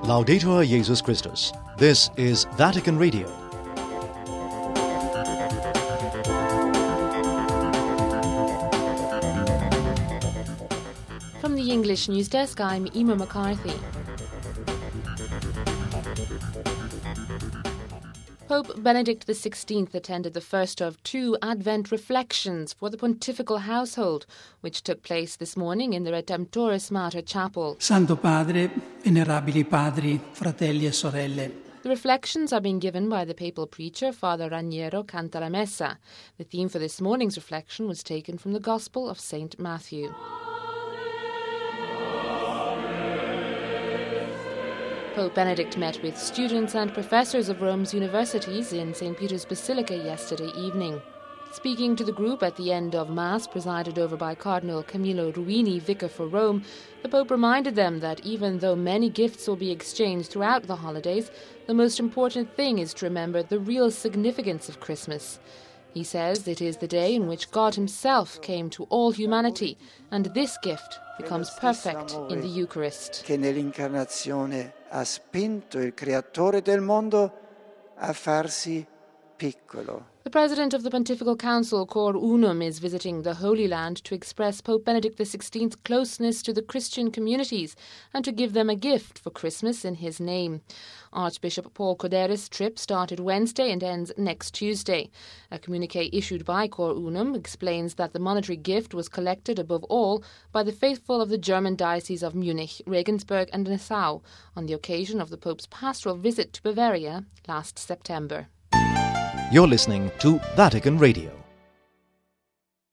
Laudetur Jesus Christus. This is Vatican Radio. From the English News Desk, I'm Emma McCarthy. Pope Benedict XVI attended the first of two Advent reflections for the pontifical household, which took place this morning in the Redemptoris Mater Chapel. Santo Padre, venerabili padri, fratelli e sorelle. The reflections are being given by the papal preacher, Father Raniero Cantalamessa. The theme for this morning's reflection was taken from the Gospel of St. Matthew. Pope Benedict met with students and professors of Rome's universities in St. Peter's Basilica yesterday evening. Speaking to the group at the end of Mass, presided over by Cardinal Camillo Ruini, Vicar for Rome, the Pope reminded them that even though many gifts will be exchanged throughout the holidays, the most important thing is to remember the real significance of Christmas. He says it is the day in which God himself came to all humanity, and this gift becomes perfect in the Eucharist. Che nell'incarnazione ha spinto il creatore del mondo a farsi piccolo. The President of the Pontifical Council, Cor Unum, is visiting the Holy Land to express Pope Benedict XVI's closeness to the Christian communities and to give them a gift for Christmas in his name. Archbishop Paul Koderis' trip started Wednesday and ends next Tuesday. A communiqué issued by Cor Unum explains that the monetary gift was collected above all by the faithful of the German Diocese of Munich, Regensburg and Nassau on the occasion of the Pope's pastoral visit to Bavaria last September. You're listening to Vatican Radio.